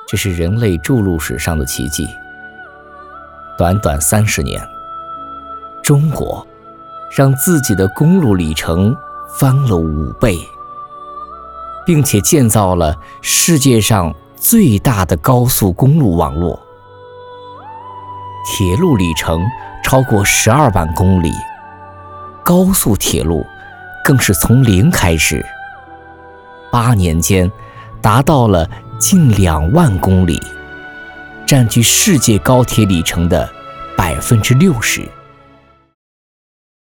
这是人类筑路史上的奇迹。短短30年，中国让自己的公路里程翻了5倍，并且建造了世界上最大的高速公路网络，铁路里程超过12万公里，高速铁路更是从零开始，8年间达到了近2万公里，占据世界高铁里程的60%。